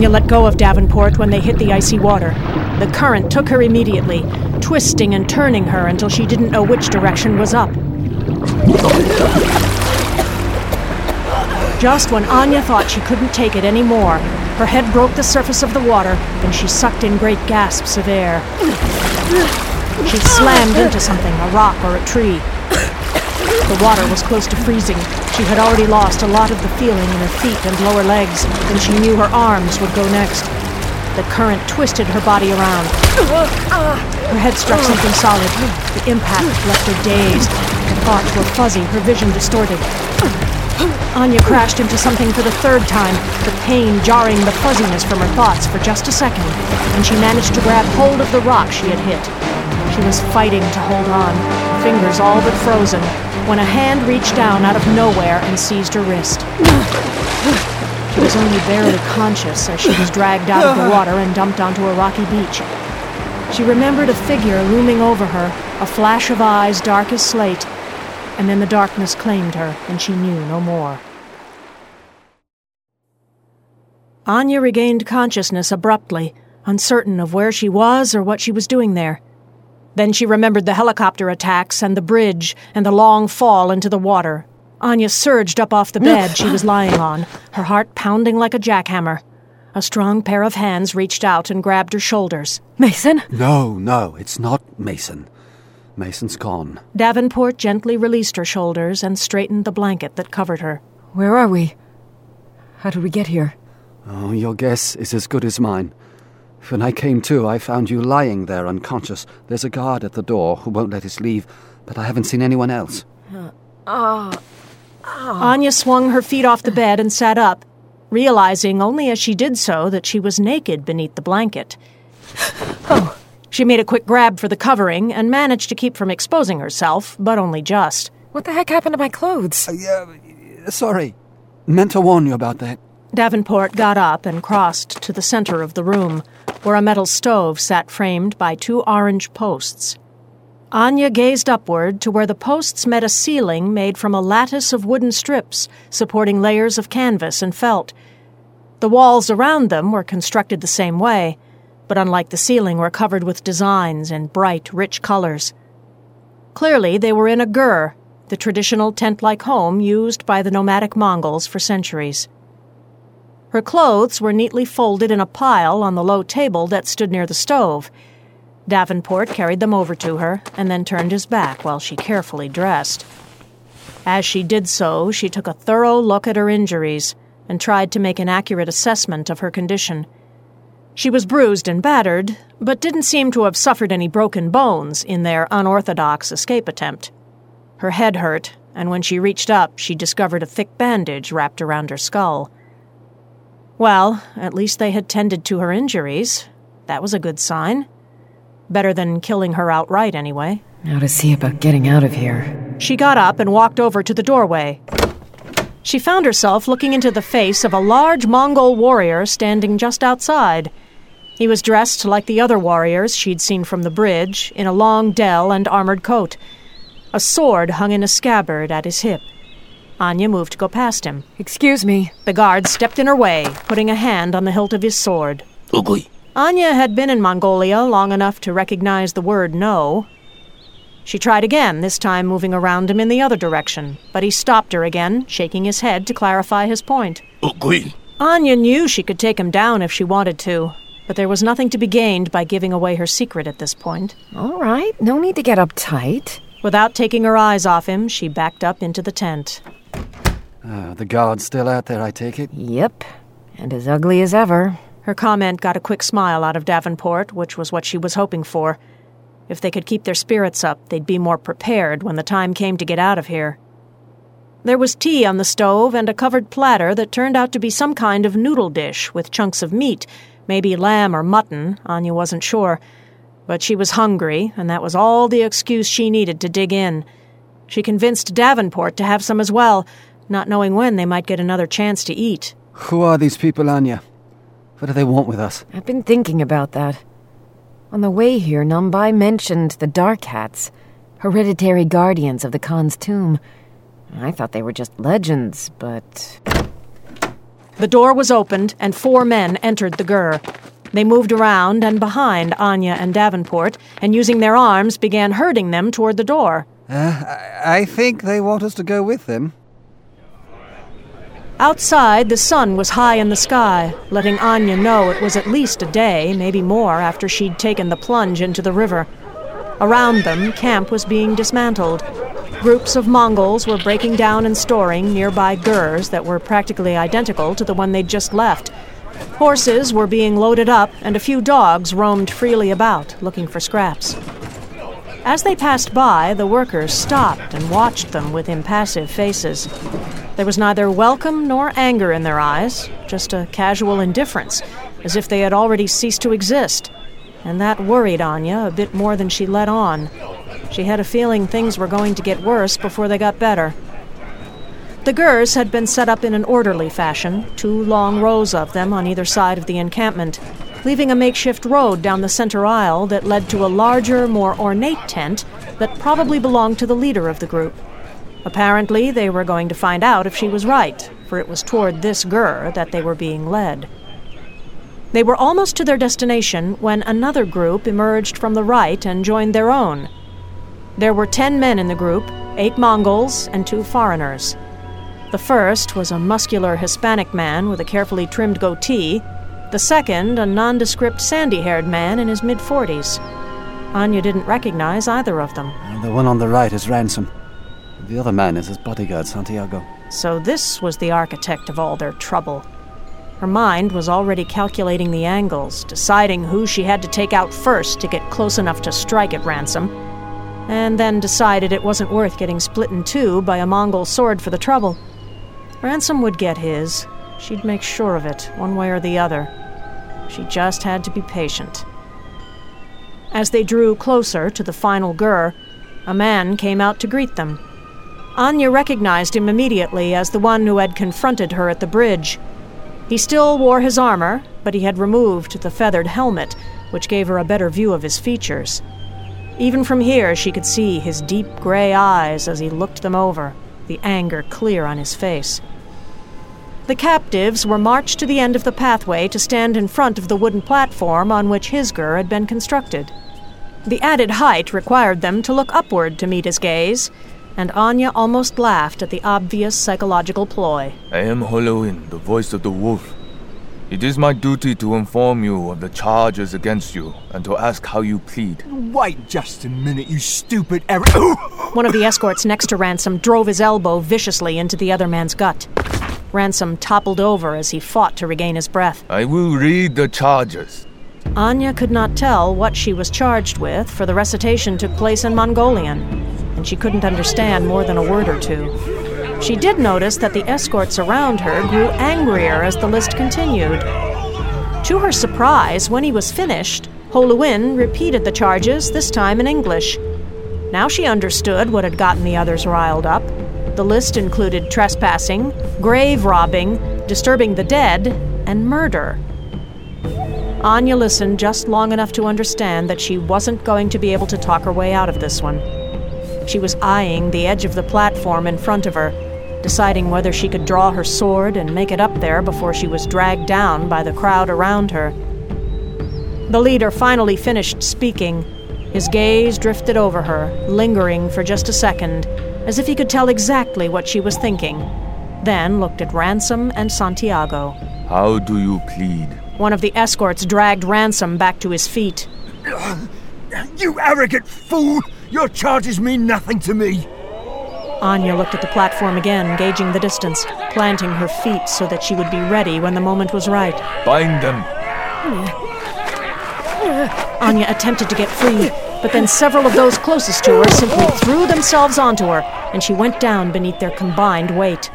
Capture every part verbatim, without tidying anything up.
Anya let go of Davenport when they hit the icy water. The current took her immediately, twisting and turning her until she didn't know which direction was up. Just when Anya thought she couldn't take it anymore, her head broke the surface of the water and she sucked in great gasps of air. She slammed into something, a rock or a tree. The water was close to freezing. She had already lost a lot of the feeling in her feet and lower legs, and she knew her arms would go next. The current twisted her body around. Her head struck something solid. The impact left her dazed. Her thoughts were fuzzy, her vision distorted. Anya crashed into something for the third time, the pain jarring the fuzziness from her thoughts for just a second, and she managed to grab hold of the rock she had hit. She was fighting to hold on, her fingers all but frozen, when a hand reached down out of nowhere and seized her wrist. She was only barely conscious as she was dragged out of the water and dumped onto a rocky beach. She remembered a figure looming over her, a flash of eyes dark as slate, and then the darkness claimed her, and she knew no more. Anya regained consciousness abruptly, uncertain of where she was or what she was doing there. Then she remembered the helicopter attacks and the bridge and the long fall into the water. Anya surged up off the bed she was lying on, her heart pounding like a jackhammer. A strong pair of hands reached out and grabbed her shoulders. Mason? No, no, it's not Mason. Mason's gone. Davenport gently released her shoulders and straightened the blanket that covered her. Where are we? How did we get here? Oh, your guess is as good as mine. When I came to, I found you lying there unconscious. There's a guard at the door who won't let us leave, but I haven't seen anyone else. Uh, oh, oh. Anya swung her feet off the bed and sat up, realizing only as she did so that she was naked beneath the blanket. Oh. She made a quick grab for the covering and managed to keep from exposing herself, but only just. What the heck happened to my clothes? Uh, yeah, sorry. Meant to warn you about that. Davenport got up and crossed to the center of the room, where a metal stove sat framed by two orange posts. Anya gazed upward to where the posts met a ceiling made from a lattice of wooden strips supporting layers of canvas and felt. The walls around them were constructed the same way, but unlike the ceiling were covered with designs in bright, rich colors. Clearly they were in a gur, the traditional tent-like home used by the nomadic Mongols for centuries. Her clothes were neatly folded in a pile on the low table that stood near the stove. Davenport carried them over to her and then turned his back while she carefully dressed. As she did so, she took a thorough look at her injuries and tried to make an accurate assessment of her condition. She was bruised and battered, but didn't seem to have suffered any broken bones in their unorthodox escape attempt. Her head hurt, and when she reached up, she discovered a thick bandage wrapped around her skull. Well, at least they had tended to her injuries. That was a good sign. Better than killing her outright, anyway. Now to see about getting out of here. She got up and walked over to the doorway. She found herself looking into the face of a large Mongol warrior standing just outside. He was dressed like the other warriors she'd seen from the bridge, in a long dell and armored coat. A sword hung in a scabbard at his hip. Anya moved to go past him. Excuse me. The guard stepped in her way, putting a hand on the hilt of his sword. Ugly. Anya had been in Mongolia long enough to recognize the word no. She tried again, this time moving around him in the other direction, but he stopped her again, shaking his head to clarify his point. Ugly. Anya knew she could take him down if she wanted to, but there was nothing to be gained by giving away her secret at this point. All right, no need to get uptight. Without taking her eyes off him, she backed up into the tent. Uh, the guard's still out there, I take it? Yep, and as ugly as ever. Her comment got a quick smile out of Davenport, which was what she was hoping for. If they could keep their spirits up, they'd be more prepared when the time came to get out of here. There was tea on the stove and a covered platter that turned out to be some kind of noodle dish with chunks of meat, maybe lamb or mutton, Anya wasn't sure. But she was hungry, and that was all the excuse she needed to dig in. She convinced Davenport to have some as well, not knowing when they might get another chance to eat. Who are these people, Anya? What do they want with us? I've been thinking about that. On the way here, Nambai mentioned the Dark Hats, hereditary guardians of the Khan's tomb. I thought they were just legends, but... The door was opened, and four men entered the gur. They moved around and behind Anya and Davenport, and using their arms began herding them toward the door. Uh, I think they want us to go with them. Outside, the sun was high in the sky, letting Anya know it was at least a day, maybe more, after she'd taken the plunge into the river. Around them, camp was being dismantled. Groups of Mongols were breaking down and storing nearby gurs that were practically identical to the one they'd just left. Horses were being loaded up, and a few dogs roamed freely about, looking for scraps. As they passed by, the workers stopped and watched them with impassive faces. There was neither welcome nor anger in their eyes, just a casual indifference, as if they had already ceased to exist. And that worried Anya a bit more than she let on. She had a feeling things were going to get worse before they got better. The gurs had been set up in an orderly fashion, two long rows of them on either side of the encampment, leaving a makeshift road down the center aisle that led to a larger, more ornate tent that probably belonged to the leader of the group. Apparently, they were going to find out if she was right, for it was toward this gur that they were being led. They were almost to their destination when another group emerged from the right and joined their own. There were ten men in the group, eight Mongols and two foreigners. The first was a muscular Hispanic man with a carefully trimmed goatee, the second a nondescript sandy-haired man in his mid-forties. Anya didn't recognize either of them. The one on the right is Ransom. The other man is his bodyguard, Santiago. So this was the architect of all their trouble. Her mind was already calculating the angles, deciding who she had to take out first to get close enough to strike at Ransom, and then decided it wasn't worth getting split in two by a Mongol sword for the trouble. Ransom would get his. She'd make sure of it, one way or the other. She just had to be patient. As they drew closer to the final gur, a man came out to greet them. Anya recognized him immediately as the one who had confronted her at the bridge. He still wore his armor, but he had removed the feathered helmet, which gave her a better view of his features. Even from here, she could see his deep gray eyes as he looked them over, the anger clear on his face. The captives were marched to the end of the pathway to stand in front of the wooden platform on which his gur had been constructed. The added height required them to look upward to meet his gaze, and Anya almost laughed at the obvious psychological ploy. I am Holoin, the voice of the wolf. It is my duty to inform you of the charges against you and to ask how you plead. Wait just a minute, you stupid er- One of the escorts next to Ransom drove his elbow viciously into the other man's gut. Ransom toppled over as he fought to regain his breath. I will read the charges. Anya could not tell what she was charged with, for the recitation took place in Mongolian, and she couldn't understand more than a word or two. She did notice that the escorts around her grew angrier as the list continued. To her surprise, when he was finished, Holuin repeated the charges, this time in English. Now she understood what had gotten the others riled up. The list included trespassing, grave robbing, disturbing the dead, and murder. Anya listened just long enough to understand that she wasn't going to be able to talk her way out of this one. She was eyeing the edge of the platform in front of her, deciding whether she could draw her sword and make it up there before she was dragged down by the crowd around her. The leader finally finished speaking. His gaze drifted over her, lingering for just a second, as if he could tell exactly what she was thinking, then looked at Ransom and Santiago. How do you plead? One of the escorts dragged Ransom back to his feet. You arrogant fool! Your charges mean nothing to me! Anya looked at the platform again, gauging the distance, planting her feet so that she would be ready when the moment was right. Bind them! Anya attempted to get free, but then several of those closest to her simply threw themselves onto her, and she went down beneath their combined weight.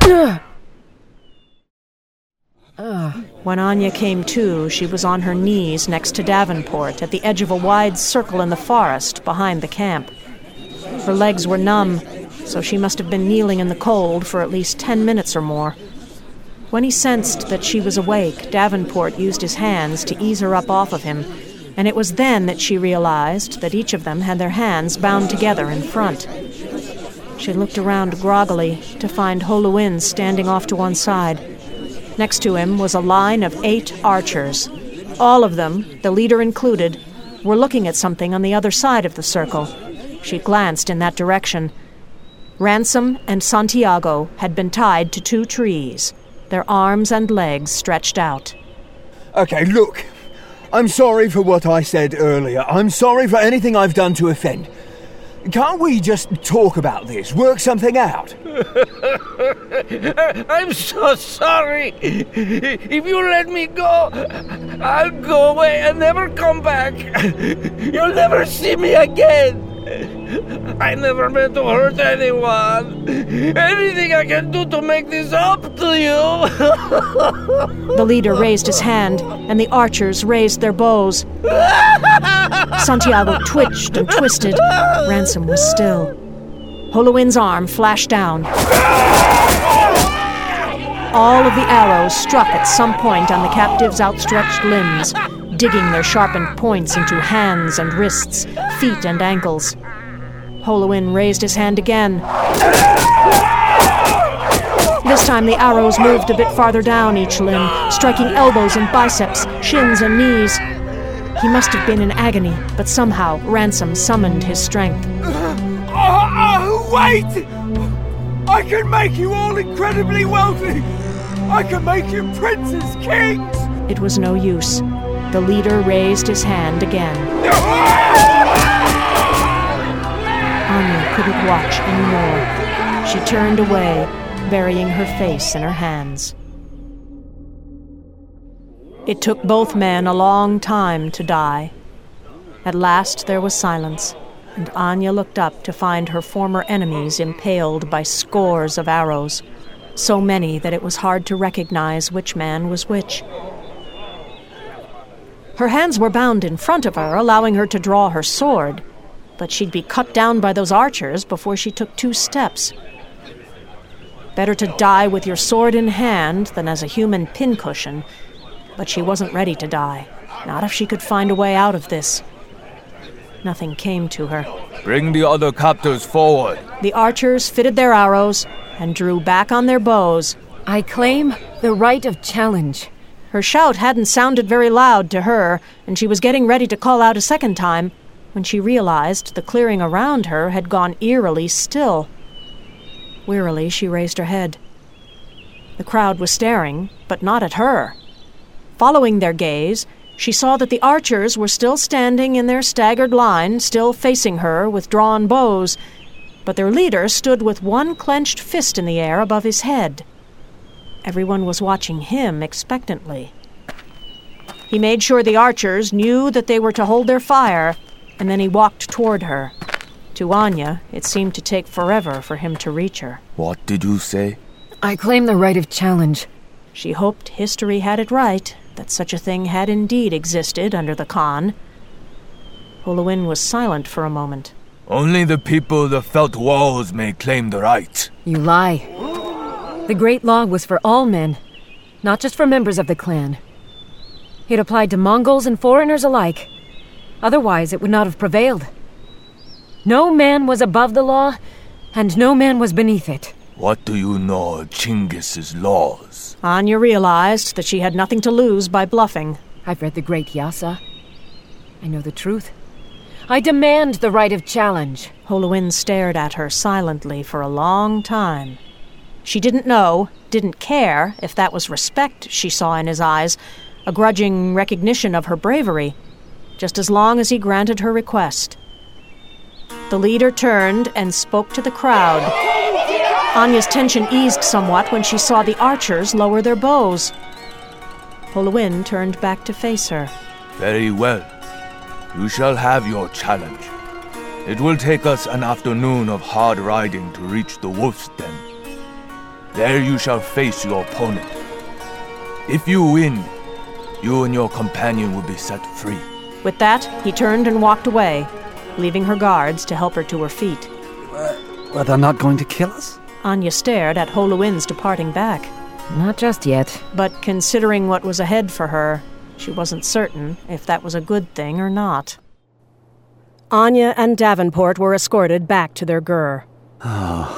When Anya came to, she was on her knees next to Davenport at the edge of a wide circle in the forest behind the camp. Her legs were numb, so she must have been kneeling in the cold for at least ten minutes or more. When he sensed that she was awake, Davenport used his hands to ease her up off of him, and it was then that she realized that each of them had their hands bound together in front. She looked around groggily to find Holuin standing off to one side. Next to him was a line of eight archers. All of them, the leader included, were looking at something on the other side of the circle. She glanced in that direction. Ransom and Santiago had been tied to two trees, their arms and legs stretched out. Okay, look. I'm sorry for what I said earlier. I'm sorry for anything I've done to offend. Can't we just talk about this, work something out? I'm so sorry. If you let me go, I'll go away and never come back. You'll never see me again. I never meant to hurt anyone. Anything I can do to make this up to you. The leader raised his hand, and the archers raised their bows. Santiago twitched and twisted. Ransom was still. Holoin's arm flashed down. All of the arrows struck at some point on the captive's outstretched limbs, digging their sharpened points into hands and wrists, feet and ankles. Holoin raised his hand again. This time the arrows moved a bit farther down each limb, striking elbows and biceps, shins and knees. He must have been in agony, but somehow Ransom summoned his strength. Oh, oh, wait! I can make you all incredibly wealthy! I can make you princes, kings! It was no use. The leader raised his hand again. Anya couldn't watch anymore. She turned away, burying her face in her hands. It took both men a long time to die. At last there was silence, and Anya looked up to find her former enemies impaled by scores of arrows, so many that it was hard to recognize which man was which. Her hands were bound in front of her, allowing her to draw her sword, but she'd be cut down by those archers before she took two steps. Better to die with your sword in hand than as a human pincushion, but she wasn't ready to die, not if she could find a way out of this. Nothing came to her. Bring the other captors forward. The archers fitted their arrows and drew back on their bows. I claim the right of challenge. Her shout hadn't sounded very loud to her, and she was getting ready to call out a second time when she realized the clearing around her had gone eerily still. Wearily, she raised her head. The crowd was staring, but not at her. Following their gaze, she saw that the archers were still standing in their staggered line, still facing her with drawn bows, but their leader stood with one clenched fist in the air above his head. Everyone was watching him expectantly. He made sure the archers knew that they were to hold their fire, and then he walked toward her. To Anya, it seemed to take forever for him to reach her. What did you say? I claim the right of challenge. She hoped history had it right, that such a thing had indeed existed under the Khan. Holoin was silent for a moment. Only the people of the Felt Walls may claim the right. You lie. The Great Law was for all men, not just for members of the clan. It applied to Mongols and foreigners alike. Otherwise, it would not have prevailed. No man was above the law, and no man was beneath it. What do you know of Chinggis's laws? Anya realized that she had nothing to lose by bluffing. I've read the Great Yasa. I know the truth. I demand the right of challenge. Holoin stared at her silently for a long time. She didn't know, didn't care, if that was respect she saw in his eyes, a grudging recognition of her bravery, just as long as he granted her request. The leader turned and spoke to the crowd. Anya's tension eased somewhat when she saw the archers lower their bows. Holoin turned back to face her. Very well. You shall have your challenge. It will take us an afternoon of hard riding to reach the wolf's den. There you shall face your opponent. If you win, you and your companion will be set free. With that, he turned and walked away, leaving her guards to help her to her feet. Uh, well, they're not going to kill us? Anya stared at Holoin's departing back. Not just yet. But considering what was ahead for her, she wasn't certain if that was a good thing or not. Anya and Davenport were escorted back to their gur. Oh,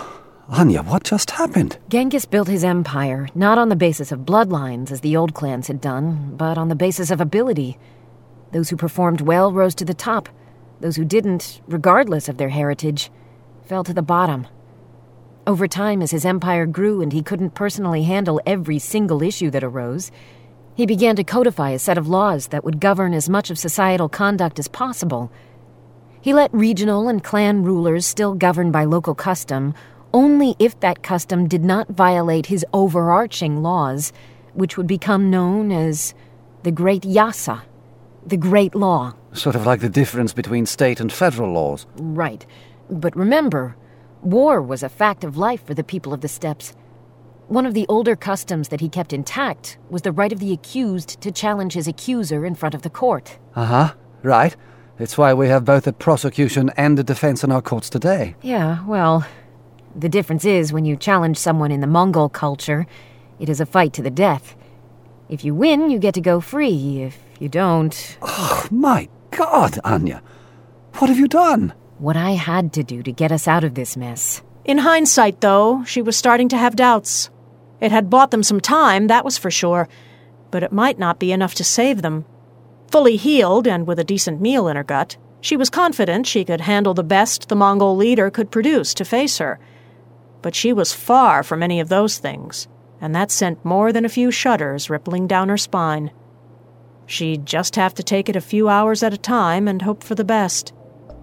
Anya, what just happened? Genghis built his empire, not on the basis of bloodlines, as the old clans had done, but on the basis of ability. Those who performed well rose to the top. Those who didn't, regardless of their heritage, fell to the bottom. Over time, as his empire grew and he couldn't personally handle every single issue that arose, he began to codify a set of laws that would govern as much of societal conduct as possible. He let regional and clan rulers still govern by local custom, only if that custom did not violate his overarching laws, which would become known as the Great Yasa, the Great Law. Sort of like the difference between state and federal laws. Right. But remember, war was a fact of life for the people of the steppes. One of the older customs that he kept intact was the right of the accused to challenge his accuser in front of the court. Uh-huh, right. It's why we have both a prosecution and a defense in our courts today. Yeah, well, the difference is when you challenge someone in the Mongol culture, it is a fight to the death. If you win, you get to go free. If you don't... Oh, my God, Anya. What have you done? What I had to do to get us out of this mess. In hindsight, though, she was starting to have doubts. It had bought them some time, that was for sure, but it might not be enough to save them. Fully healed and with a decent meal in her gut, she was confident she could handle the best the Mongol leader could produce to face her. But she was far from any of those things, and that sent more than a few shudders rippling down her spine. She'd just have to take it a few hours at a time and hope for the best.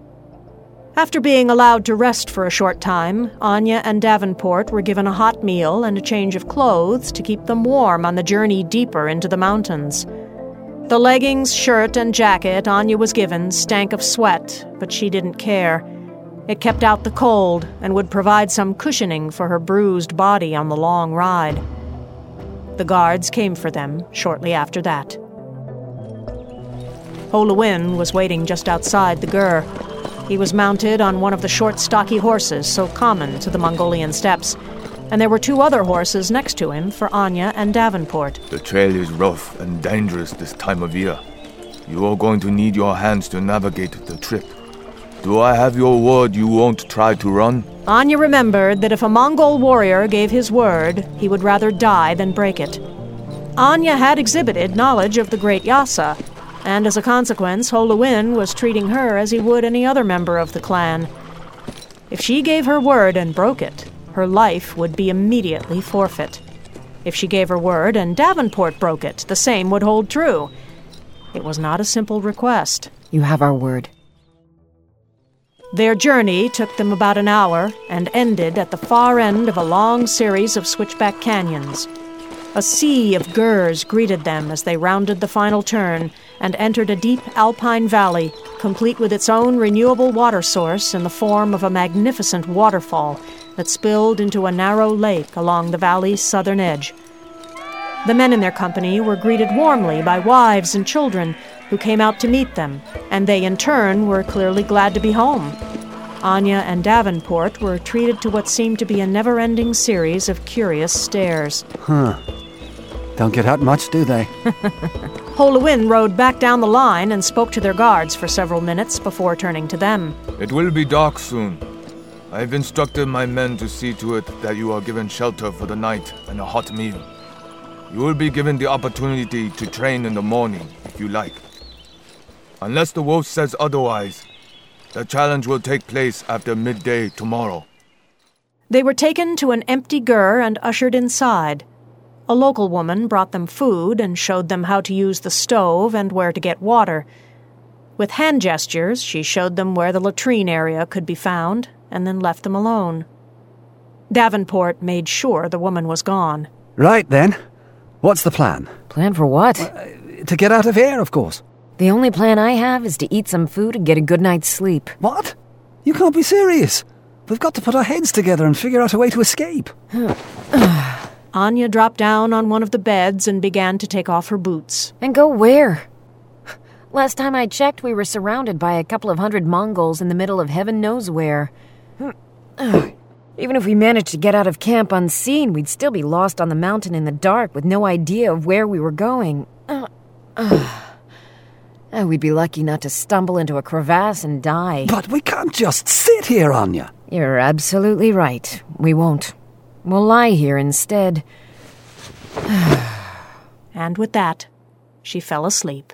After being allowed to rest for a short time, Anya and Davenport were given a hot meal and a change of clothes to keep them warm on the journey deeper into the mountains. The leggings, shirt, and jacket Anya was given stank of sweat, but she didn't care. It kept out the cold and would provide some cushioning for her bruised body on the long ride. The guards came for them shortly after that. Holowin was waiting just outside the Gur. He was mounted on one of the short, stocky horses so common to the Mongolian steppes, and there were two other horses next to him for Anya and Davenport. The trail is rough and dangerous this time of year. You are going to need your hands to navigate the trip. Do I have your word you won't try to run? Anya remembered that if a Mongol warrior gave his word, he would rather die than break it. Anya had exhibited knowledge of the Great Yasa, and as a consequence, Holowin was treating her as he would any other member of the clan. If she gave her word and broke it, her life would be immediately forfeit. If she gave her word and Davenport broke it, the same would hold true. It was not a simple request. You have our word. Their journey took them about an hour and ended at the far end of a long series of switchback canyons. A sea of Gurs greeted them as they rounded the final turn and entered a deep alpine valley, complete with its own renewable water source in the form of a magnificent waterfall that spilled into a narrow lake along the valley's southern edge. The men in their company were greeted warmly by wives and children who came out to meet them, and they in turn were clearly glad to be home. Anya and Davenport were treated to what seemed to be a never-ending series of curious stares. Huh. Don't get out much, do they? Holowin rode back down the line and spoke to their guards for several minutes before turning to them. It will be dark soon. I have instructed my men to see to it that you are given shelter for the night and a hot meal. You will be given the opportunity to train in the morning, if you like. Unless the wolf says otherwise, the challenge will take place after midday tomorrow. They were taken to an empty gur and ushered inside. A local woman brought them food and showed them how to use the stove and where to get water. With hand gestures, she showed them where the latrine area could be found, and then left them alone. Davenport made sure the woman was gone. Right, then. What's the plan? Plan for what? Uh, to get out of here, of course. The only plan I have is to eat some food and get a good night's sleep. What? You can't be serious. We've got to put our heads together and figure out a way to escape. Anya dropped down on one of the beds and began to take off her boots. And go where? Last time I checked, we were surrounded by a couple of hundred Mongols in the middle of heaven knows where. Even if we managed to get out of camp unseen, we'd still be lost on the mountain in the dark with no idea of where we were going. Uh, uh. We'd be lucky not to stumble into a crevasse and die. But we can't just sit here, Anya. You're absolutely right. We won't. We'll lie here instead. And with that, she fell asleep.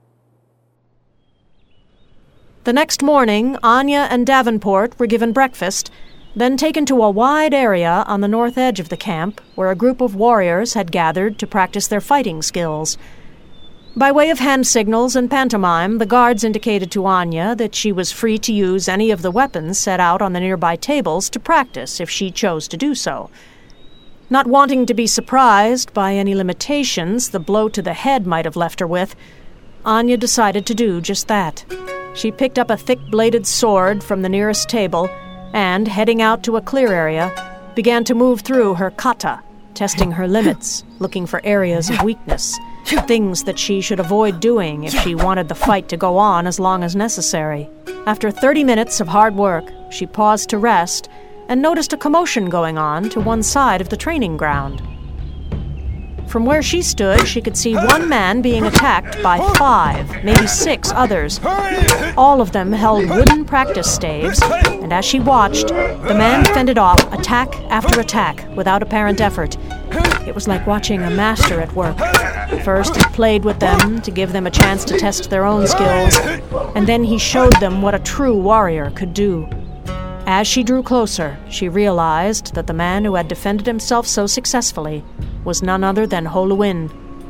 The next morning, Anya and Davenport were given breakfast, then taken to a wide area on the north edge of the camp where a group of warriors had gathered to practice their fighting skills. By way of hand signals and pantomime, the guards indicated to Anya that she was free to use any of the weapons set out on the nearby tables to practice if she chose to do so. Not wanting to be surprised by any limitations the blow to the head might have left her with, Anya decided to do just that. She picked up a thick-bladed sword from the nearest table and, heading out to a clear area, began to move through her kata, testing her limits, looking for areas of weakness, things that she should avoid doing if she wanted the fight to go on as long as necessary. After thirty minutes of hard work, she paused to rest and noticed a commotion going on to one side of the training ground. From where she stood, she could see one man being attacked by five, maybe six others. All of them held wooden practice staves, and as she watched, the man fended off attack after attack without apparent effort. It was like watching a master at work. First, he played with them to give them a chance to test their own skills, and then he showed them what a true warrior could do. As she drew closer, she realized that the man who had defended himself so successfully was none other than Holuin.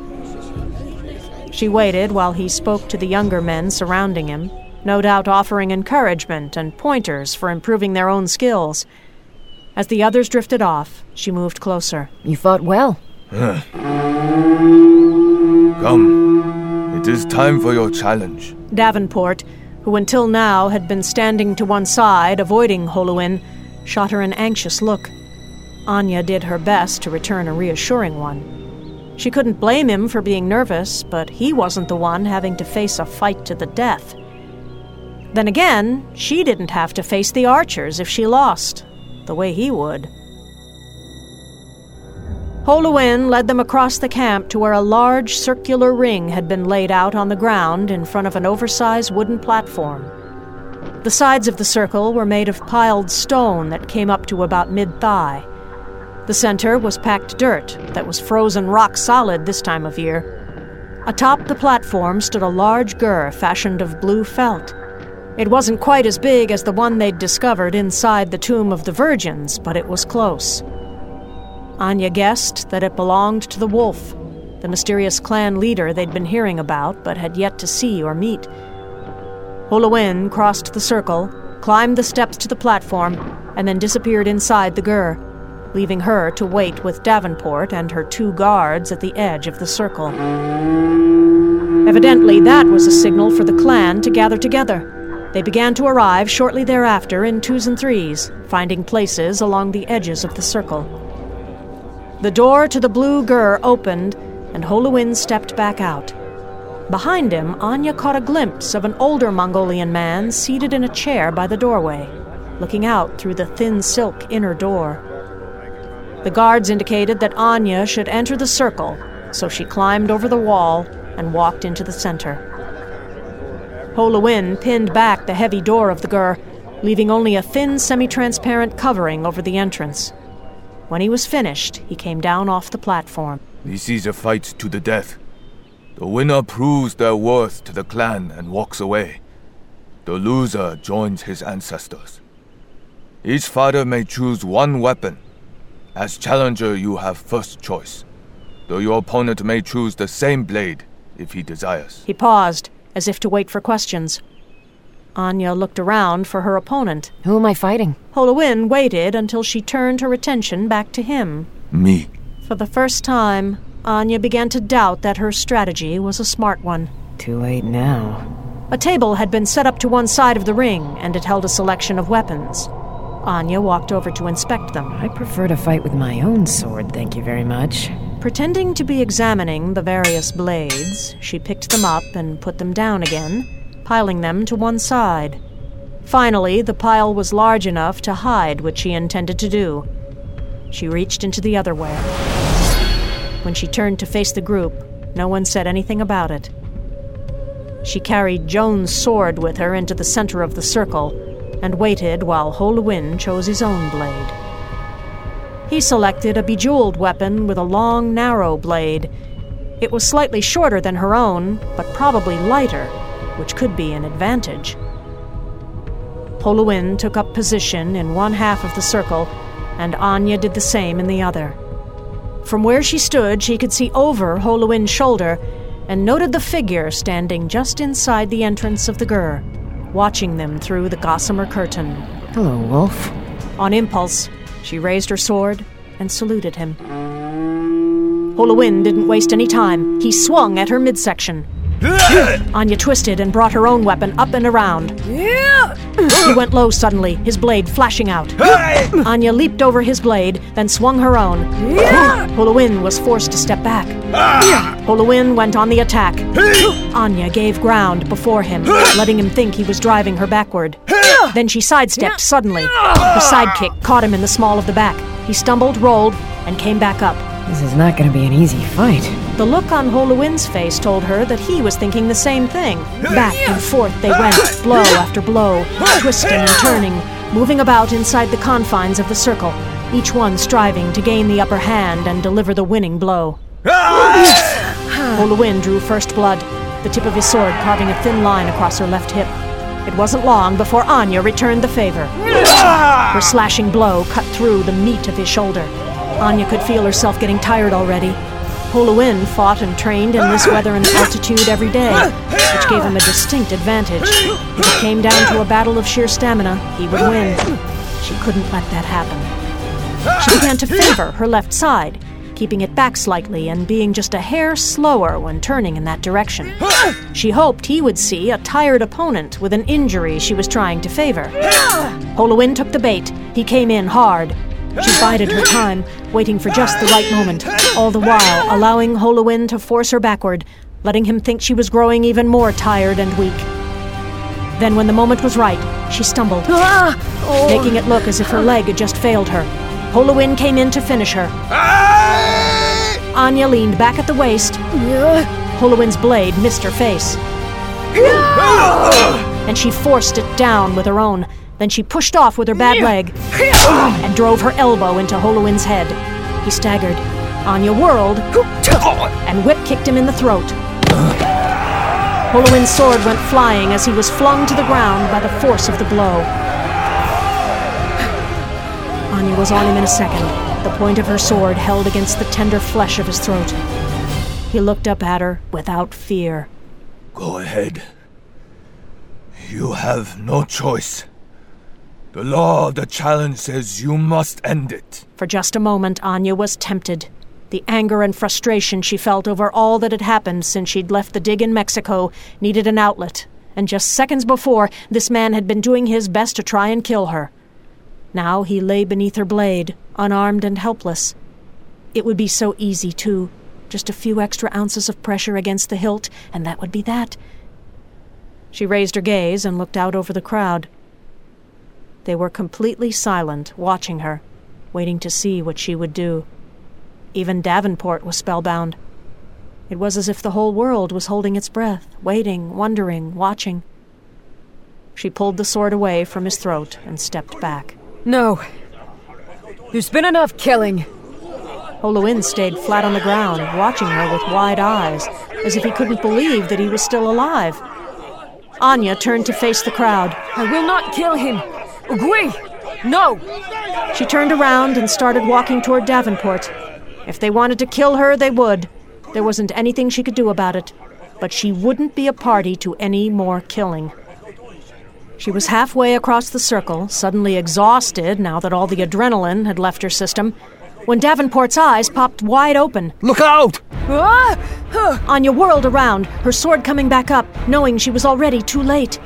She waited while he spoke to the younger men surrounding him, no doubt offering encouragement and pointers for improving their own skills. As the others drifted off, she moved closer. You fought well. Come, it is time for your challenge. Davenport, who until now had been standing to one side, avoiding Holuin, shot her an anxious look. Anya did her best to return a reassuring one. She couldn't blame him for being nervous, but he wasn't the one having to face a fight to the death. Then again, she didn't have to face the archers if she lost, the way he would. Holuin led them across the camp to where a large circular ring had been laid out on the ground in front of an oversized wooden platform. The sides of the circle were made of piled stone that came up to about mid-thigh. The center was packed dirt that was frozen rock solid this time of year. Atop the platform stood a large gur fashioned of blue felt. It wasn't quite as big as the one they'd discovered inside the Tomb of the Virgins, but it was close. Anya guessed that it belonged to the Wolf, the mysterious clan leader they'd been hearing about but had yet to see or meet. Holuin crossed the circle, climbed the steps to the platform, and then disappeared inside the gur, leaving her to wait with Davenport and her two guards at the edge of the circle. Evidently, that was a signal for the clan to gather together. They began to arrive shortly thereafter in twos and threes, finding places along the edges of the circle. The door to the blue gur opened, and Holuin stepped back out. Behind him, Anya caught a glimpse of an older Mongolian man seated in a chair by the doorway, looking out through the thin silk inner door. The guards indicated that Anya should enter the circle, so she climbed over the wall and walked into the center. Holuin pinned back the heavy door of the gur, leaving only a thin semi-transparent covering over the entrance. When he was finished, he came down off the platform. This is a fight to the death. The winner proves their worth to the clan and walks away. The loser joins his ancestors. Each fighter may choose one weapon. As challenger, you have first choice, though your opponent may choose the same blade if he desires. He paused, as if to wait for questions. Anya looked around for her opponent. Who am I fighting? Holuin waited until she turned her attention back to him. Me. For the first time, Anya began to doubt that her strategy was a smart one. Too late now. A table had been set up to one side of the ring, and it held a selection of weapons. Anya walked over to inspect them. I prefer to fight with my own sword, thank you very much. Pretending to be examining the various blades, she picked them up and put them down again, piling them to one side. Finally, the pile was large enough to hide what she intended to do. She reached into the other way. When she turned to face the group, no one said anything about it. She carried Joan's sword with her into the center of the circle, and waited while Holuin chose his own blade. He selected a bejeweled weapon with a long, narrow blade. It was slightly shorter than her own, but probably lighter, which could be an advantage. Holuin took up position in one half of the circle, and Anya did the same in the other. From where she stood, she could see over Holuin's shoulder and noted the figure standing just inside the entrance of the Gur, watching them through the gossamer curtain. Hello, Wolf. On impulse, she raised her sword and saluted him. Holuin didn't waste any time. He swung at her midsection. Anya twisted and brought her own weapon up and around. He went low suddenly, his blade flashing out. Anya leaped over his blade, then swung her own. Holuin was forced to step back. Holuin went on the attack. Anya gave ground before him, letting him think he was driving her backward. Then she sidestepped suddenly. Her sidekick caught him in the small of the back. He stumbled, rolled, and came back up. This is not going to be an easy fight. The look on Holuin's face told her that he was thinking the same thing. Back and forth they went, blow after blow, twisting and turning, moving about inside the confines of the circle, each one striving to gain the upper hand and deliver the winning blow. Holuin drew first blood, the tip of his sword carving a thin line across her left hip. It wasn't long before Anya returned the favor. Her slashing blow cut through the meat of his shoulder. Anya could feel herself getting tired already. Holuin fought and trained in this weather and altitude every day, which gave him a distinct advantage. If it came down to a battle of sheer stamina, he would win. She couldn't let that happen. She began to favor her left side, keeping it back slightly and being just a hair slower when turning in that direction. She hoped he would see a tired opponent with an injury she was trying to favor. Holuin took the bait. He came in hard. She bided her time, waiting for just the right moment, all the while allowing Holuin to force her backward, letting him think she was growing even more tired and weak. Then when the moment was right, she stumbled, making it look as if her leg had just failed her. Holuin came in to finish her. Anya leaned back at the waist. Holuin's blade missed her face. And she forced it down with her own. Then she pushed off with her bad leg and drove her elbow into Holuin's head. He staggered. Anya whirled and whip-kicked him in the throat. Holuin's sword went flying as he was flung to the ground by the force of the blow. Anya was on him in a second, the point of her sword held against the tender flesh of his throat. He looked up at her without fear. Go ahead. You have no choice. The law of the challenge says you must end it. For just a moment, Anya was tempted. The anger and frustration she felt over all that had happened since she'd left the dig in Mexico needed an outlet, and just seconds before, this man had been doing his best to try and kill her. Now he lay beneath her blade, unarmed and helpless. It would be so easy, too. Just a few extra ounces of pressure against the hilt, and that would be that. She raised her gaze and looked out over the crowd. They were completely silent, watching her, waiting to see what she would do. Even Davenport was spellbound. It was as if the whole world was holding its breath, waiting, wondering, watching. She pulled the sword away from his throat and stepped back. No. There's been enough killing. Holuin stayed flat on the ground, watching her with wide eyes, as if he couldn't believe that he was still alive. Anya turned to face the crowd. I will not kill him. Ugui! No! She turned around and started walking toward Davenport. If they wanted to kill her, they would. There wasn't anything she could do about it. But she wouldn't be a party to any more killing. She was halfway across the circle, suddenly exhausted now that all the adrenaline had left her system, when Davenport's eyes popped wide open. Look out! Ah! Huh. Anya whirled around, her sword coming back up, knowing she was already too late.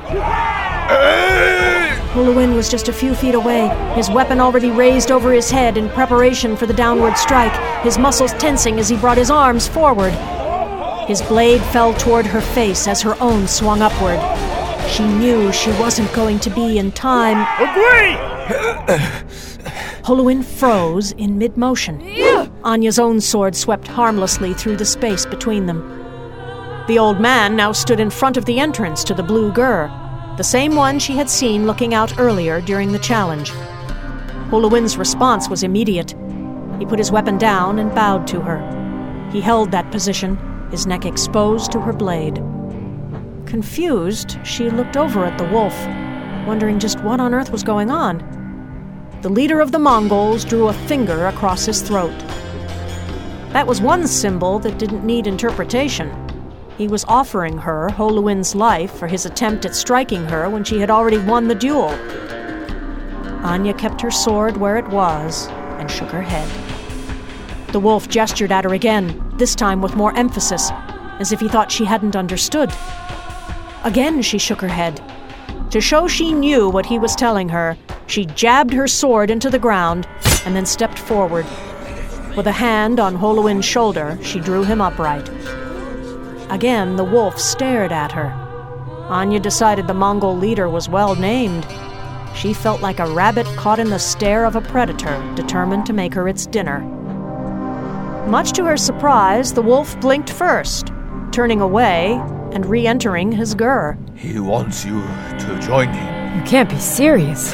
Holuin was just a few feet away, his weapon already raised over his head in preparation for the downward strike, his muscles tensing as he brought his arms forward. His blade fell toward her face as her own swung upward. She knew she wasn't going to be in time. Agree! Holuin froze in mid-motion. Anya's own sword swept harmlessly through the space between them. The old man now stood in front of the entrance to the Blue Gur. the same one she had seen looking out earlier during the challenge. Holuwin's response was immediate. He put his weapon down and bowed to her. He held that position, his neck exposed to her blade. Confused, she looked over at the wolf, wondering just what on earth was going on. The leader of the Mongols drew a finger across his throat. That was one symbol that didn't need interpretation. He was offering her Holuwin's life for his attempt at striking her when she had already won the duel. Anya kept her sword where it was and shook her head. The wolf gestured at her again, this time with more emphasis, as if he thought she hadn't understood. Again she shook her head. To show she knew what he was telling her, she jabbed her sword into the ground and then stepped forward. With a hand on Holuwin's shoulder, she drew him upright. Again, the wolf stared at her. Anya decided the Mongol leader was well named. She felt like a rabbit caught in the stare of a predator, determined to make her its dinner. Much to her surprise, the wolf blinked first, turning away and re-entering his gur. He wants you to join him. You can't be serious.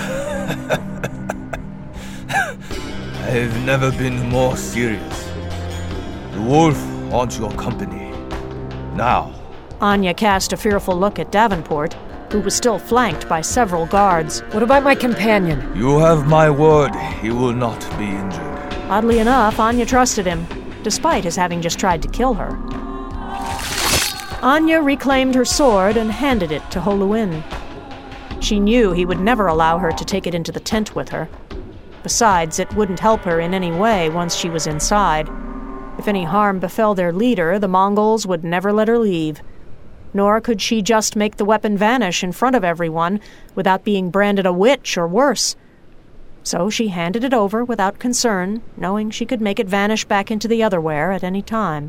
I've never been more serious. The wolf wants your company. Now. Anya cast a fearful look at Davenport, who was still flanked by several guards. What about my companion? You have my word, he will not be injured. Oddly enough, Anya trusted him, despite his having just tried to kill her. Anya reclaimed her sword and handed it to Holuwin. She knew he would never allow her to take it into the tent with her. Besides, it wouldn't help her in any way once she was inside. If any harm befell their leader, the Mongols would never let her leave. Nor could she just make the weapon vanish in front of everyone without being branded a witch or worse. So she handed it over without concern, knowing she could make it vanish back into the otherwhere at any time.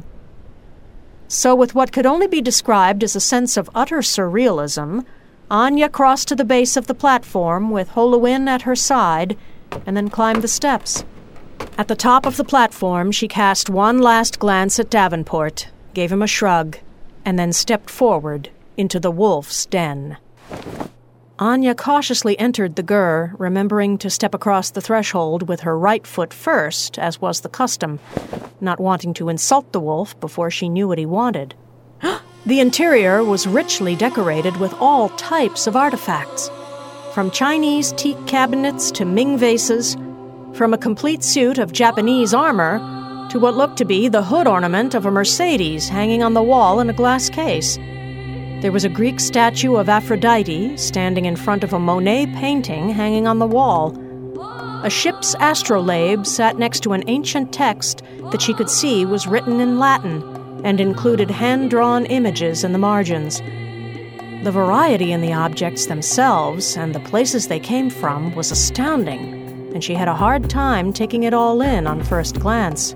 So with what could only be described as a sense of utter surrealism, Anya crossed to the base of the platform with Holuwin at her side and then climbed the steps. At the top of the platform, she cast one last glance at Davenport, gave him a shrug, and then stepped forward into the wolf's den. Anya cautiously entered the gur, remembering to step across the threshold with her right foot first, as was the custom, not wanting to insult the wolf before she knew what he wanted. The interior was richly decorated with all types of artifacts, from Chinese teak cabinets to Ming vases, from a complete suit of Japanese armor to what looked to be the hood ornament of a Mercedes hanging on the wall in a glass case. There was a Greek statue of Aphrodite standing in front of a Monet painting hanging on the wall. A ship's astrolabe sat next to an ancient text that she could see was written in Latin and included hand-drawn images in the margins. The variety in the objects themselves and the places they came from was astounding, and she had a hard time taking it all in on first glance.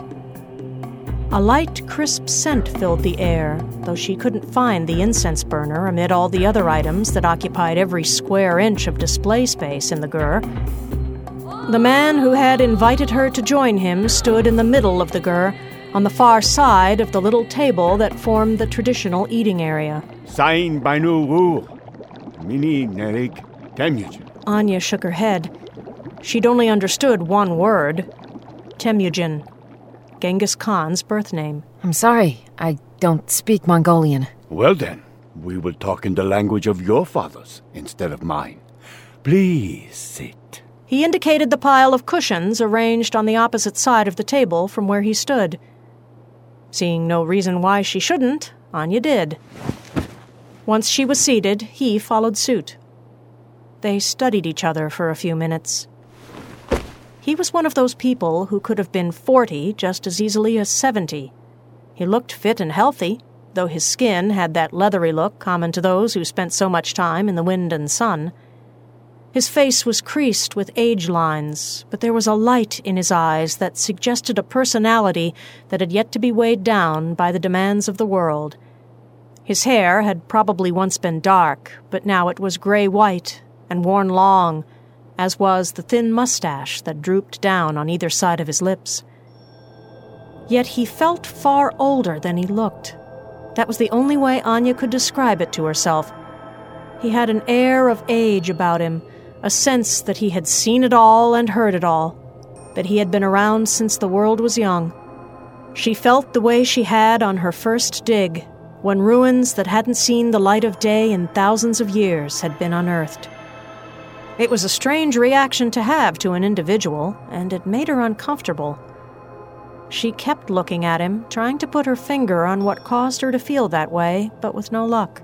A light, crisp scent filled the air, though she couldn't find the incense burner amid all the other items that occupied every square inch of display space in the gur. The man who had invited her to join him stood in the middle of the gur, on the far side of the little table that formed the traditional eating area. Sain Bainu Wu, Mini Nerik Temujin. Anya shook her head. She'd only understood one word, Temujin, Genghis Khan's birth name. I'm sorry, I don't speak Mongolian. Well then, we will talk in the language of your fathers instead of mine. Please sit. He indicated the pile of cushions arranged on the opposite side of the table from where he stood. Seeing no reason why she shouldn't, Anya did. Once she was seated, he followed suit. They studied each other for a few minutes. He was one of those people who could have been forty just as easily as seventy. He looked fit and healthy, though his skin had that leathery look common to those who spent so much time in the wind and sun. His face was creased with age lines, but there was a light in his eyes that suggested a personality that had yet to be weighed down by the demands of the world. His hair had probably once been dark, but now it was gray-white and worn long, as was the thin mustache that drooped down on either side of his lips. Yet he felt far older than he looked. That was the only way Anya could describe it to herself. He had an air of age about him, a sense that he had seen it all and heard it all, that he had been around since the world was young. She felt the way she had on her first dig, when ruins that hadn't seen the light of day in thousands of years had been unearthed. It was a strange reaction to have to an individual, and it made her uncomfortable. She kept looking at him, trying to put her finger on what caused her to feel that way, but with no luck.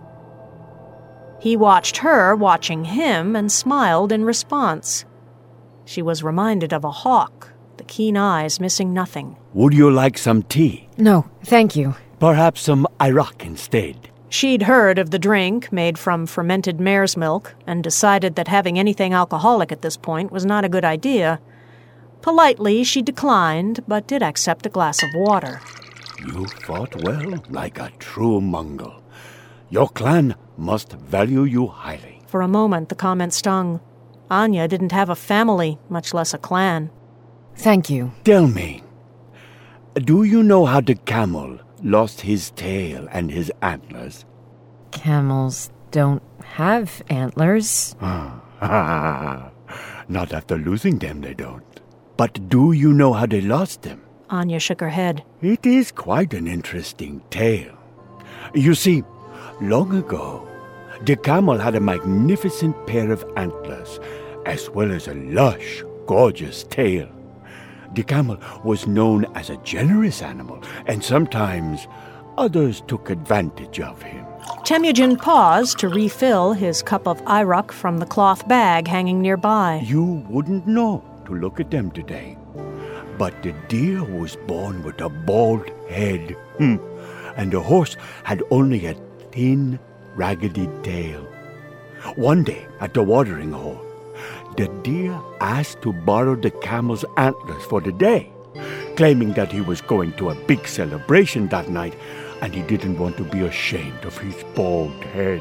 He watched her watching him and smiled in response. She was reminded of a hawk, the keen eyes missing nothing. Would you like some tea? No, thank you. Perhaps some Iraq instead. She'd heard of the drink made from fermented mare's milk and decided that having anything alcoholic at this point was not a good idea. Politely, she declined, but did accept a glass of water. You fought well, like a true Mongol. Your clan must value you highly. For a moment, the comment stung. Anya didn't have a family, much less a clan. Thank you. Tell me, do you know how the camel lost his tail and his antlers? Camels don't have antlers. Not after losing them, they don't. But do you know how they lost them? Anya shook her head. It is quite an interesting tale. You see, long ago, the camel had a magnificent pair of antlers, as well as a lush, gorgeous tail. The camel was known as a generous animal, and sometimes others took advantage of him. Temujin paused to refill his cup of Iraq from the cloth bag hanging nearby. You wouldn't know to look at them today. But the deer was born with a bald head, hmm. and the horse had only a thin, raggedy tail. One day, at the watering hole, the deer asked to borrow the camel's antlers for the day, claiming that he was going to a big celebration that night, and he didn't want to be ashamed of his bald head.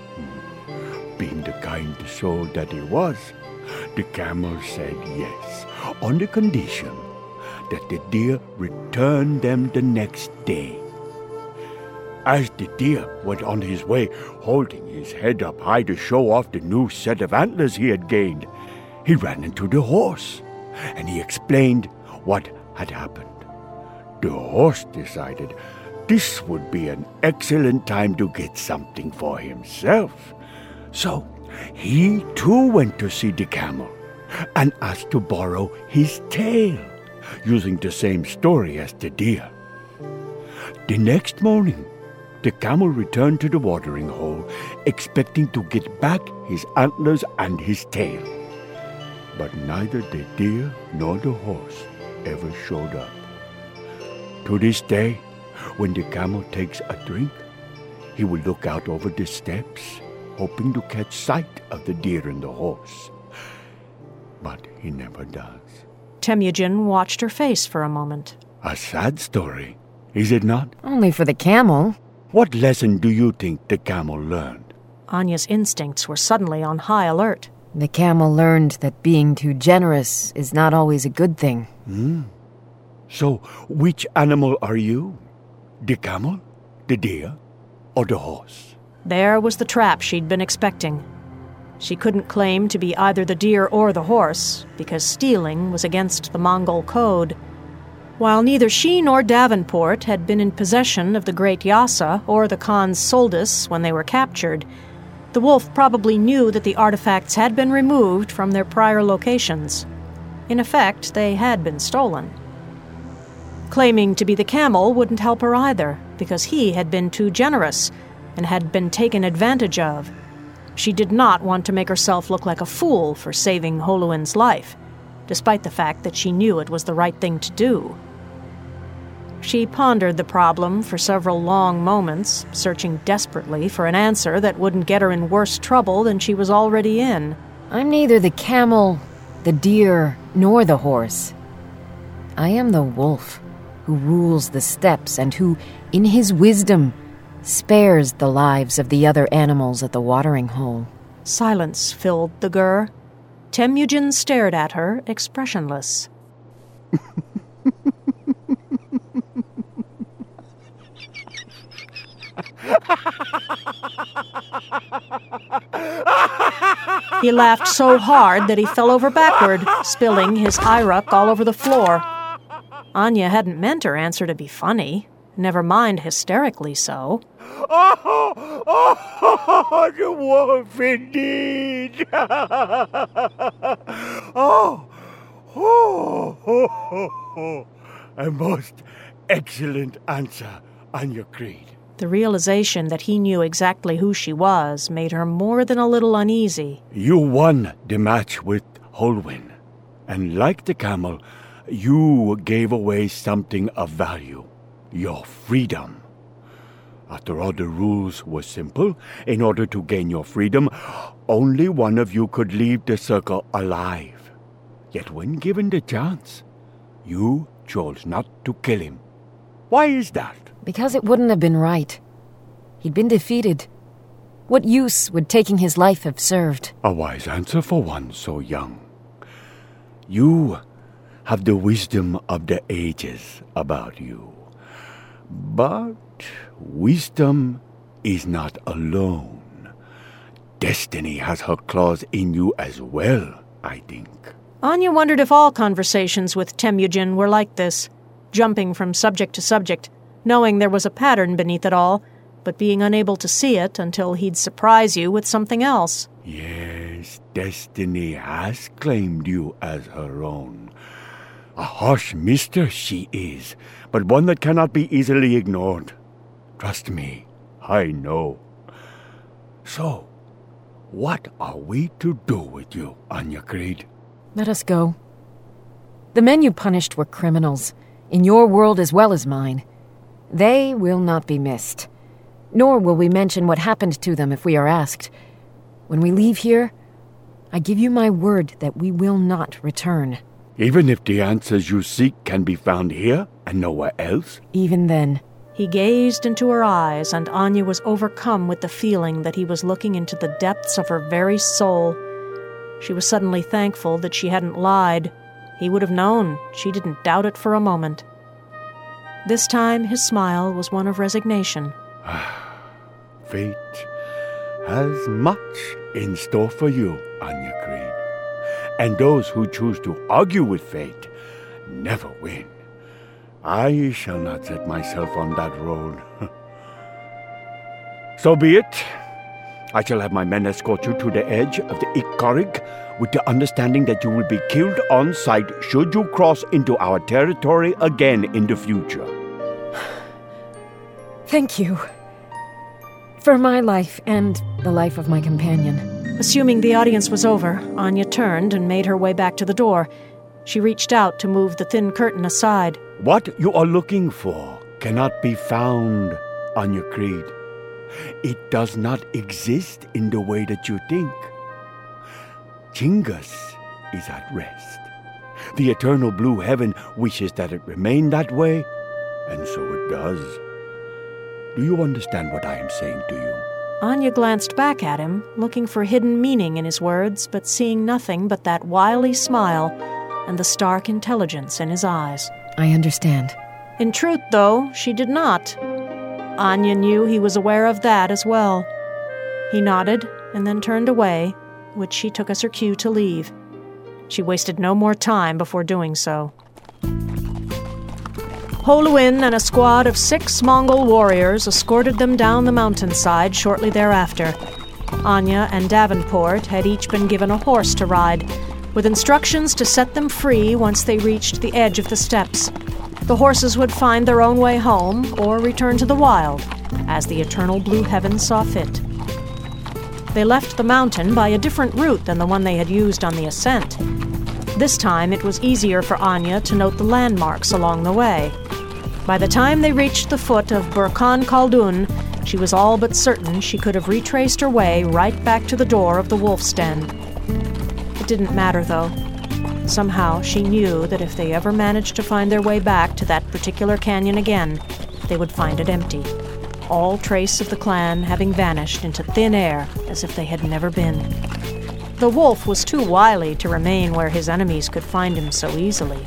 Being the kind soul that he was, the camel said yes, on the condition that the deer returned them the next day. As the deer went on his way, holding his head up high to show off the new set of antlers he had gained, he ran into the horse, and he explained what had happened. The horse decided this would be an excellent time to get something for himself. So he too went to see the camel and asked to borrow his tail, using the same story as the deer. The next morning, the camel returned to the watering hole, expecting to get back his antlers and his tail. But neither the deer nor the horse ever showed up. To this day, when the camel takes a drink, he will look out over the steps, hoping to catch sight of the deer and the horse. But he never does. Temujin watched her face for a moment. A sad story, is it not? Only for the camel. What lesson do you think the camel learned? Anya's instincts were suddenly on high alert. The camel learned that being too generous is not always a good thing. Hmm. So, which animal are you? The camel, the deer, or the horse? There was the trap she'd been expecting. She couldn't claim to be either the deer or the horse, because stealing was against the Mongol code. While neither she nor Davenport had been in possession of the Great Yasa or the Khan's Soldis when they were captured, the wolf probably knew that the artifacts had been removed from their prior locations. In effect, they had been stolen. Claiming to be the camel wouldn't help her either, because he had been too generous and had been taken advantage of. She did not want to make herself look like a fool for saving Holuin's life, despite the fact that she knew it was the right thing to do. She pondered the problem for several long moments, searching desperately for an answer that wouldn't get her in worse trouble than she was already in. I'm neither the camel, the deer, nor the horse. I am the wolf, who rules the steppes and who, in his wisdom, spares the lives of the other animals at the watering hole. Silence filled the gur. Temujin stared at her, expressionless. He laughed so hard that he fell over backward, spilling his Iruk all over the floor. Anya hadn't meant her answer to be funny, never mind hysterically so. Oh, oh, the wolf indeed! oh, oh, oh, oh, oh, a most excellent answer, Anya Creed. The realization that he knew exactly who she was made her more than a little uneasy. You won the match with Holwyn, and like the camel, you gave away something of value, your freedom. After all, the rules were simple. In order to gain your freedom, only one of you could leave the circle alive. Yet when given the chance, you chose not to kill him. Why is that? Because it wouldn't have been right. He'd been defeated. What use would taking his life have served? A wise answer for one so young. You have the wisdom of the ages about you. But wisdom is not alone. Destiny has her claws in you as well, I think. Anya wondered if all conversations with Temujin were like this, jumping from subject to subject, knowing there was a pattern beneath it all, but being unable to see it until he'd surprise you with something else. Yes, Destiny has claimed you as her own. A harsh mistress she is, but one that cannot be easily ignored. Trust me, I know. So, what are we to do with you, Anya Creed? Let us go. The men you punished were criminals, in your world as well as mine. They will not be missed. Nor will we mention what happened to them if we are asked. When we leave here, I give you my word that we will not return. Even if the answers you seek can be found here and nowhere else? Even then. He gazed into her eyes, and Anya was overcome with the feeling that he was looking into the depths of her very soul. She was suddenly thankful that she hadn't lied. He would have known. She didn't doubt it for a moment. This time his smile was one of resignation. Fate has much in store for you, Anya Creed. And those who choose to argue with fate never win. I shall not set myself on that road. So be it. I shall have my men escort you to the edge of the Ikkarik with the understanding that you will be killed on sight should you cross into our territory again in the future. Thank you. For my life and the life of my companion. Assuming the audience was over, Anya turned and made her way back to the door. She reached out to move the thin curtain aside. What you are looking for cannot be found, Anya Creed. It does not exist in the way that you think. Chingus is at rest. The eternal blue heaven wishes that it remain that way, and so it does. Do you understand what I am saying to you? Anya glanced back at him, looking for hidden meaning in his words, but seeing nothing but that wily smile and the stark intelligence in his eyes. I understand. In truth, though, she did not. Anya knew he was aware of that as well. He nodded and then turned away, which she took as her cue to leave. She wasted no more time before doing so. Holwyn and a squad of six Mongol warriors escorted them down the mountainside shortly thereafter. Anya and Davenport had each been given a horse to ride, with instructions to set them free once they reached the edge of the steppes. The horses would find their own way home or return to the wild, as the eternal blue heaven saw fit. They left the mountain by a different route than the one they had used on the ascent. This time it was easier for Anya to note the landmarks along the way. By the time they reached the foot of Burkhan Khaldun, she was all but certain she could have retraced her way right back to the door of the wolf's den. It didn't matter, though. Somehow she knew that if they ever managed to find their way back to that particular canyon again, they would find it empty, all trace of the clan having vanished into thin air as if they had never been. The wolf was too wily to remain where his enemies could find him so easily.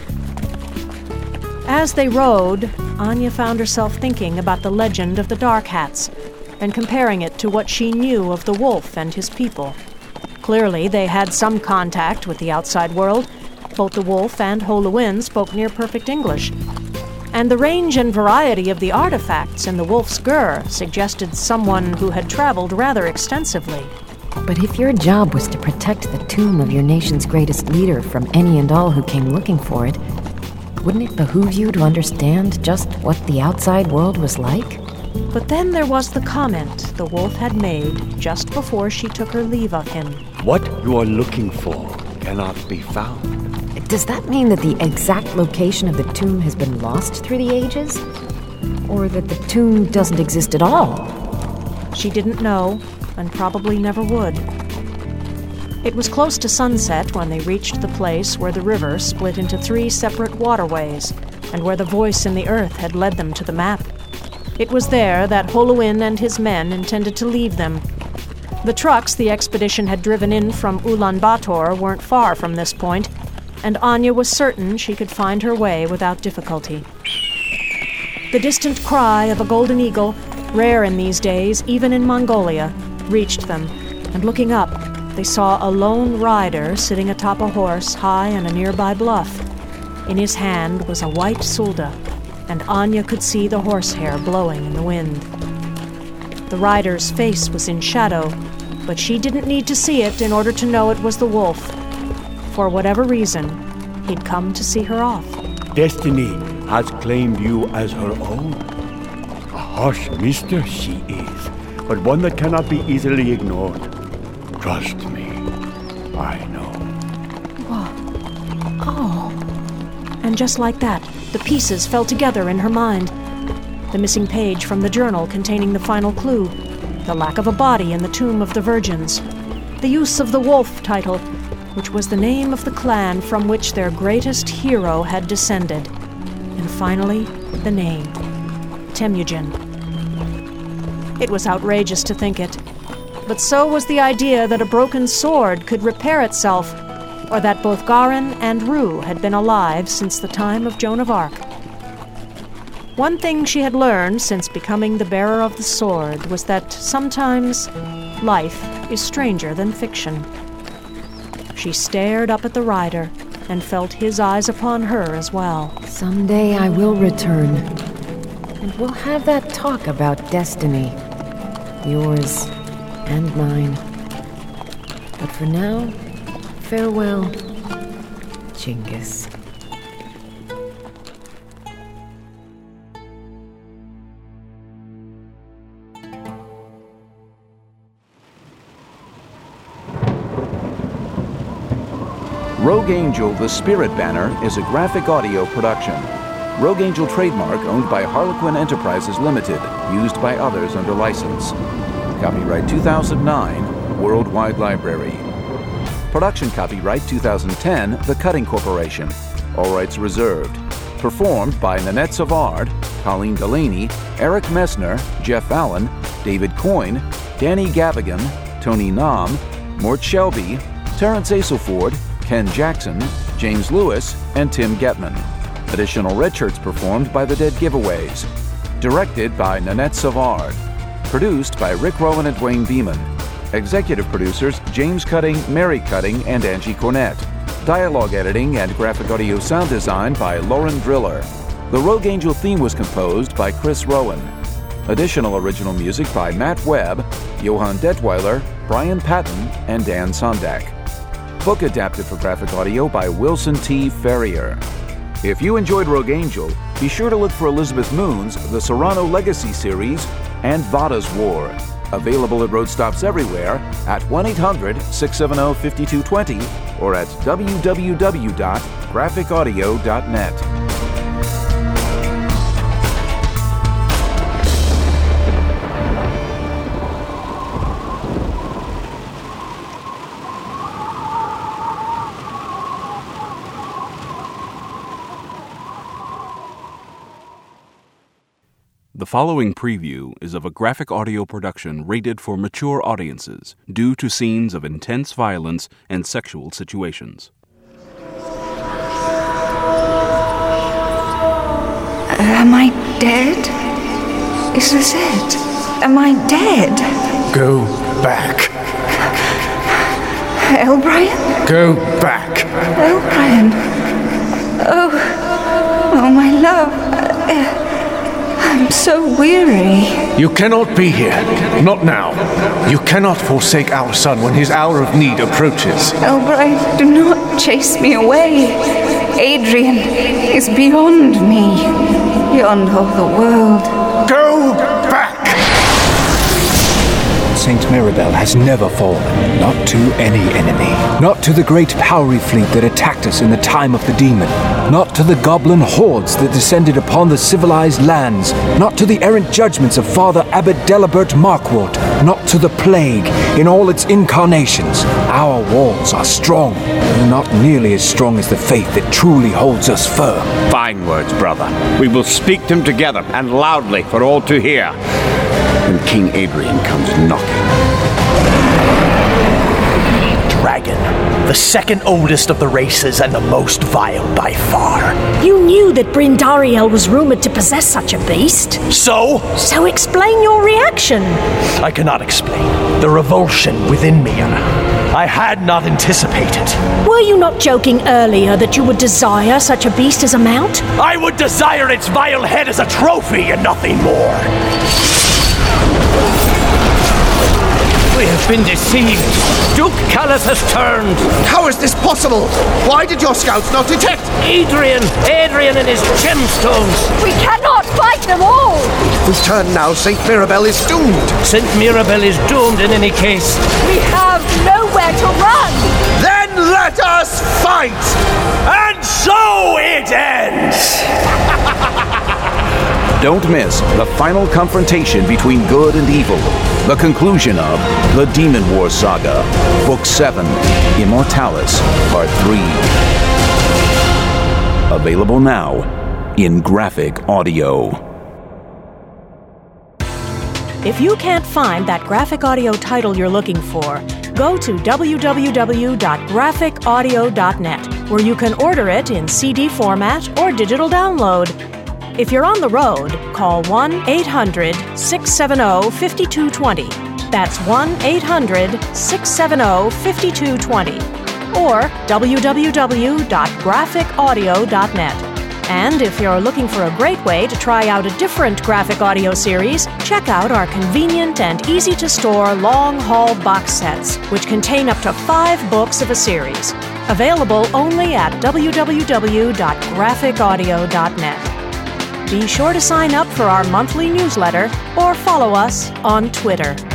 As they rode, Anya found herself thinking about the legend of the Dark Hats, and comparing it to what she knew of the wolf and his people. Clearly, they had some contact with the outside world. Both the wolf and Holuin spoke near-perfect English. And the range and variety of the artifacts in the wolf's gur suggested someone who had traveled rather extensively. But if your job was to protect the tomb of your nation's greatest leader from any and all who came looking for it, wouldn't it behoove you to understand just what the outside world was like? But then there was the comment the wolf had made just before she took her leave of him. What you are looking for cannot be found. Does that mean that the exact location of the tomb has been lost through the ages? Or that the tomb doesn't exist at all? She didn't know, and probably never would. It was close to sunset when they reached the place where the river split into three separate waterways, and where the voice in the earth had led them to the map. It was there that Holuin and his men intended to leave them. The trucks the expedition had driven in from Ulaanbaatar weren't far from this point, and Anya was certain she could find her way without difficulty. The distant cry of a golden eagle, rare in these days, even in Mongolia, reached them, and looking up, they saw a lone rider sitting atop a horse high on a nearby bluff. In his hand was a white sulda, and Anya could see the horsehair blowing in the wind. The rider's face was in shadow, but she didn't need to see it in order to know it was the wolf. For whatever reason, he'd come to see her off. Destiny has claimed you as her own. A harsh mistress she is, but one that cannot be easily ignored. Trust me, I know. Whoa. Oh. And just like that, the pieces fell together in her mind. The missing page from the journal containing the final clue, the lack of a body in the Tomb of the Virgins, the use of the Wolf title, which was the name of the clan from which their greatest hero had descended, and finally, the name, Temujin. It was outrageous to think it, but so was the idea that a broken sword could repair itself, or that both Garin and Rue had been alive since the time of Joan of Arc. One thing she had learned since becoming the bearer of the sword was that sometimes life is stranger than fiction. She stared up at the rider and felt his eyes upon her as well. Someday I will return, and we'll have that talk about destiny. Yours and mine. But for now, farewell, Genghis. Rogue Angel, the Spirit Banner is a graphic audio production. Rogue Angel trademark owned by Harlequin Enterprises Limited, used by others under license. Copyright two thousand nine, Worldwide Library. Production copyright two thousand ten, The Cutting Corporation. All rights reserved. Performed by Nanette Savard, Colleen Delaney, Eric Messner, Jeff Allen, David Coyne, Danny Gavigan, Tony Nam, Mort Shelby, Terrence Aselford, Ken Jackson, James Lewis, and Tim Getman. Additional red shirts performed by the Dead Giveaways. Directed by Nanette Savard. Produced by Rick Rowan and Dwayne Beeman. Executive producers James Cutting, Mary Cutting, and Angie Cornett. Dialogue editing and graphic audio sound design by Lauren Driller. The Rogue Angel theme was composed by Chris Rowan. Additional original music by Matt Webb, Johann Detweiler, Brian Patton, and Dan Sondak. Book adapted for graphic audio by Wilson T. Ferrier. If you enjoyed Rogue Angel, be sure to look for Elizabeth Moon's The Serrano Legacy series and Vada's War. Available at road stops everywhere at one eight hundred, six seven zero, five two two zero or at w w w dot graphic audio dot net. The following preview is of a graphic audio production rated for mature audiences due to scenes of intense violence and sexual situations. Am I dead? Is this it? am I dead? Go back. Elbrian? Go back. Elbrian. Oh, oh, my love. Uh, I'm so weary. You cannot be here. Not now. You cannot forsake our son when his hour of need approaches. Elbrian, do not chase me away. Adrian is beyond me, beyond all the world. Go back! Saint Mirabel has never fallen, not to any enemy. Not to the great Powry fleet that attacked us in the time of the demon. Not to the goblin hordes that descended upon the civilized lands. Not to the errant judgments of Father Abbot Delibert Markwort. Not to the plague in all its incarnations. Our walls are strong, but not nearly as strong as the faith that truly holds us firm. Fine words, brother. We will speak them together and loudly for all to hear. When King Adrian comes knocking. Dragon, the second oldest of the races and the most vile by far. You knew that Brindariel was rumored to possess such a beast. So? So explain your reaction. I cannot explain. The revulsion within me, I had not anticipated. Were you not joking earlier that you would desire such a beast as a mount? I would desire its vile head as a trophy and nothing more. We have been deceived. Duke Callus has turned. How is this possible? Why did your scouts not detect? Adrian! Adrian and his gemstones! We cannot fight them all! If we turn now, Saint Mirabel is doomed. Saint Mirabel is doomed in any case. We have nowhere to run! Then let us fight! And so it ends! Don't miss the final confrontation between good and evil. The conclusion of The Demon Wars Saga, Book seven, Immortalis, Part three. Available now in graphic audio. If you can't find that graphic audio title you're looking for, go to w w w dot graphic audio dot net, where you can order it in C D format or digital download. If you're on the road, call one eight hundred, six seven zero, five two two zero. That's one eight hundred, six seven zero, five two two zero. Or w w w dot graphic audio dot net. And if you're looking for a great way to try out a different graphic audio series, check out our convenient and easy-to-store long-haul box sets, which contain up to five books of a series. Available only at w w w dot graphic audio dot net. Be sure to sign up for our monthly newsletter or follow us on Twitter.